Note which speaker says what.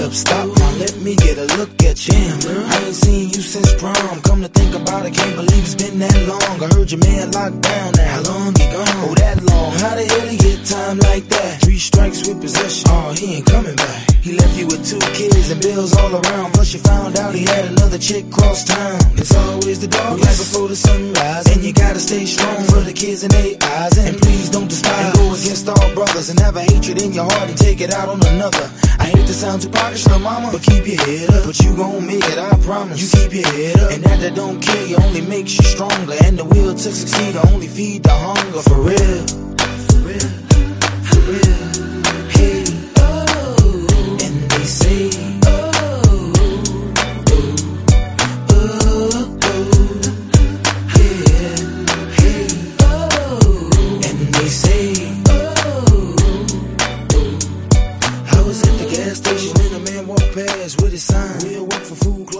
Speaker 1: up, stop, now let me get a look at you. Damn, girl, I ain't seen you since prom. Come to think about it, can't believe it's been that long. I heard your man locked down now. How long he gone? Oh, that long. How the hell he get time like that? 3 strikes with possession. Oh, he ain't coming back. He left you with 2 kids and bills all around. Plus you found out he had another chick cross town. It's always the dark right before the sunrise, and you gotta stay strong for the kids in their eyes. And please don't despise and go against all brothers, and have a hatred in your heart and take it out on another. I hate to sound too popish, little mama, but keep your head up. But you gon' make it, I promise. You keep your head up, and that don't kill you only makes you stronger. And the will to succeed will only feed the hunger. For real, for real, for real. Hey, oh, and they say, with his sign, we'll work for food, clothes.